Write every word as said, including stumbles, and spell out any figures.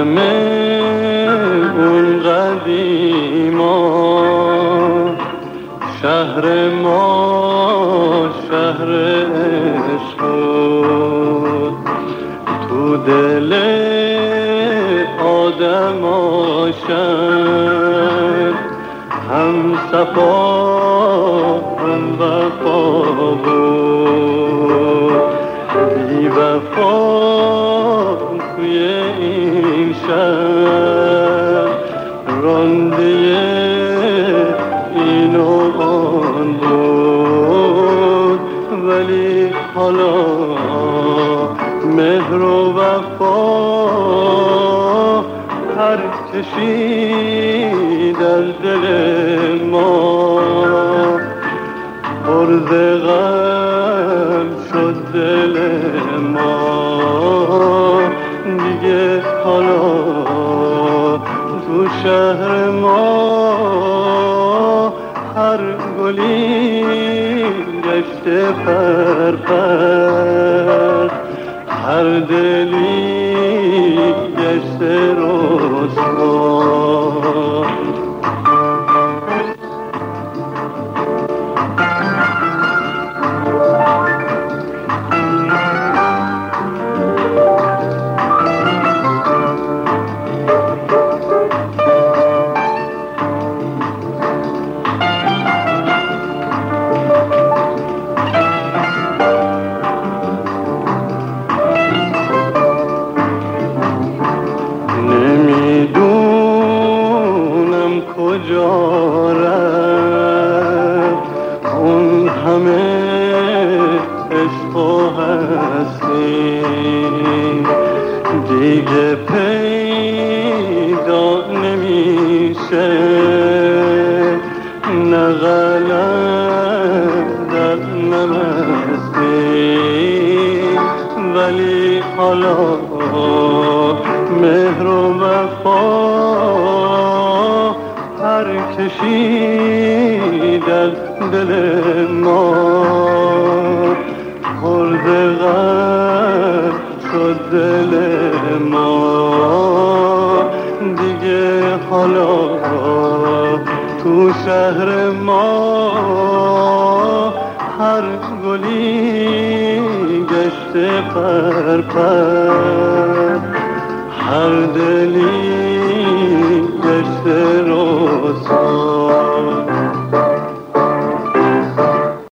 همه اون قدیما شهر ما شهر عشق تو دل آدم آشن هم صفا هم وفا بود بی وفا توی این شهر رانده این و آن بود ولی حالا مهر و وفا هر کشی در دل ما پرز غم شد دل ما دیگه حالا تو شهر ما هر گلی گشته پرپر هر دلی گشته رسوا کجا رفت اون همه عشق و هستی دیگه پیدا نمیشه نه غلط در نمستی ولی حالا مهر و وفا هر کشی در دل ما خورد غم شد دل ما دیگه حالا تو شهر ما هر گلی گشته پرپر هر دلی گشته رسوا